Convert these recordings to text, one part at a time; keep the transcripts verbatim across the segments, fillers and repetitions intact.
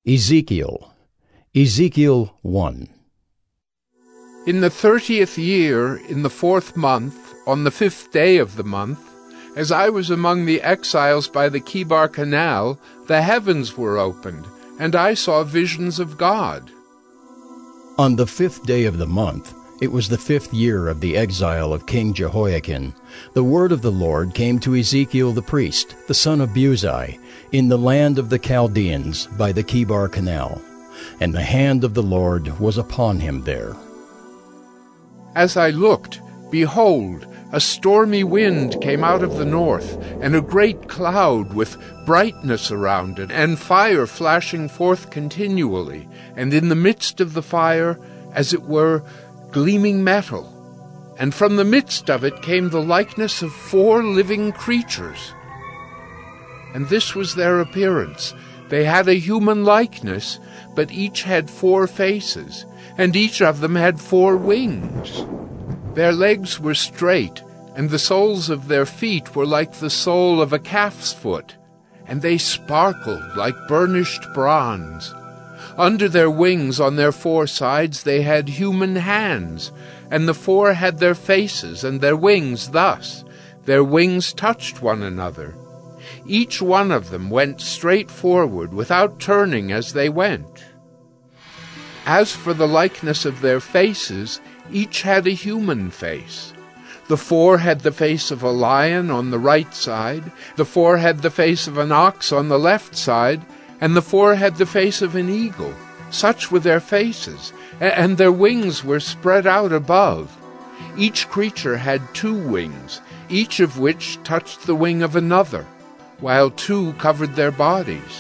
Ezekiel, Ezekiel one. In the thirtieth year, in the fourth month, on the fifth day of the month, as I was among the exiles by the Chebar Canal, the heavens were opened, and I saw visions of God. On the fifth day of the month, it was the fifth year of the exile of King Jehoiakim, the word of the Lord came to Ezekiel the priest, the son of Buzi, in the land of the Chaldeans by the Chebar Canal, and the hand of the Lord was upon him there. As I looked, behold, a stormy wind came out of the north, and a great cloud with brightness around it, and fire flashing forth continually, and in the midst of the fire, as it were, gleaming metal. And from the midst of it came the likeness of four living creatures. And this was their appearance. They had a human likeness, but each had four faces, and each of them had four wings. Their legs were straight, and the soles of their feet were like the sole of a calf's foot, and they sparkled like burnished bronze. Under their wings on their four sides they had human hands, and the four had their faces and their wings thus. Their wings touched one another. Each one of them went straight forward without turning as they went. As for the likeness of their faces, each had a human face. The four had the face of a lion on the right side, the four had the face of an ox on the left side, and the four had the face of an eagle. Such were their faces, and their wings were spread out above. Each creature had two wings, each of which touched the wing of another, while two covered their bodies.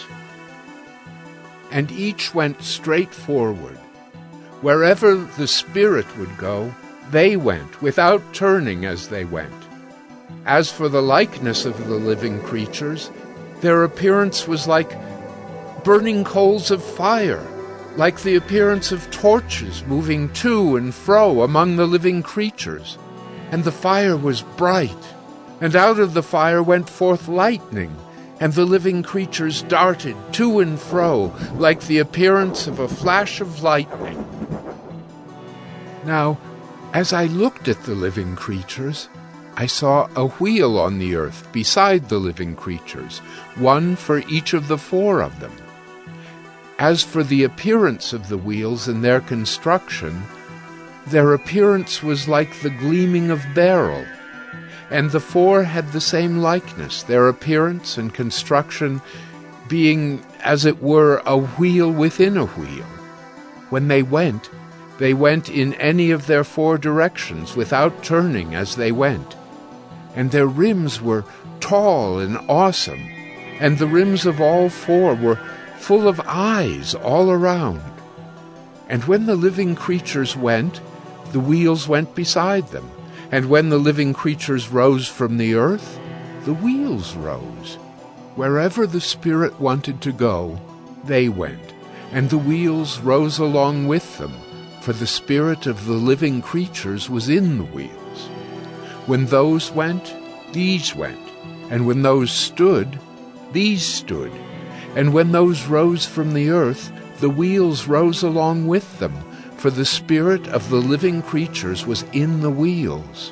And each went straight forward. Wherever the Spirit would go, they went, without turning as they went. As for the likeness of the living creatures, their appearance was like burning coals of fire, like the appearance of torches moving to and fro among the living creatures. And the fire was bright, and out of the fire went forth lightning, and the living creatures darted to and fro like the appearance of a flash of lightning. Now, as I looked at the living creatures, I saw a wheel on the earth beside the living creatures, one for each of the four of them. As for the appearance of the wheels and their construction, their appearance was like the gleaming of beryl, and the four had the same likeness, their appearance and construction being, as it were, a wheel within a wheel. When they went, they went in any of their four directions without turning as they went. And their rims were tall and awesome, and the rims of all four were full of eyes all around. And when the living creatures went, the wheels went beside them. And when the living creatures rose from the earth, the wheels rose. Wherever the Spirit wanted to go, they went, and the wheels rose along with them, for the Spirit of the living creatures was in the wheels. When those went, these went, and when those stood, these stood. And when those rose from the earth, the wheels rose along with them, for the Spirit of the living creatures was in the wheels.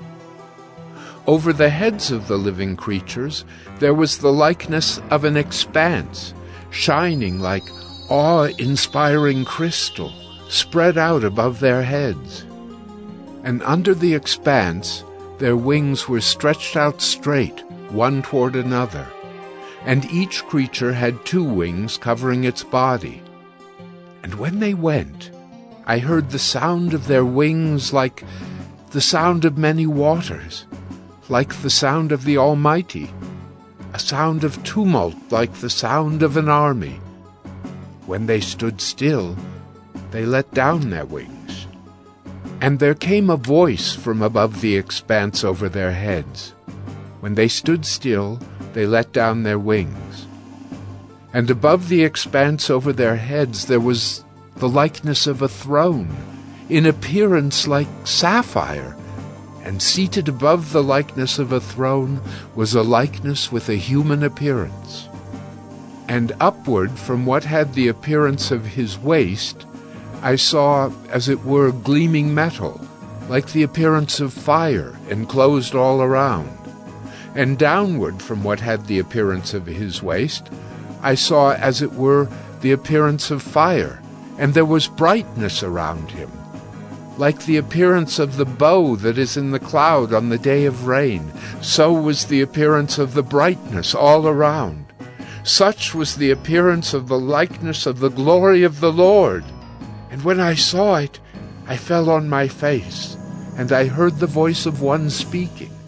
Over the heads of the living creatures there was the likeness of an expanse, shining like awe-inspiring crystal, spread out above their heads. And under the expanse their wings were stretched out straight, one toward another, and each creature had two wings covering its body. And when they went, I heard the sound of their wings like the sound of many waters, like the sound of the Almighty, a sound of tumult like the sound of an army. When they stood still, they let down their wings. And there came a voice from above the expanse over their heads. When they stood still, they let down their wings. And above the expanse over their heads there was the likeness of a throne, in appearance like sapphire, and seated above the likeness of a throne was a likeness with a human appearance. And upward from what had the appearance of his waist, I saw, as it were, gleaming metal, like the appearance of fire, enclosed all around. And downward from what had the appearance of his waist, I saw, as it were, the appearance of fire, and there was brightness around him, like the appearance of the bow that is in the cloud on the day of rain. So was the appearance of the brightness all around. Such was the appearance of the likeness of the glory of the Lord. And when I saw it, I fell on my face, and I heard the voice of one speaking.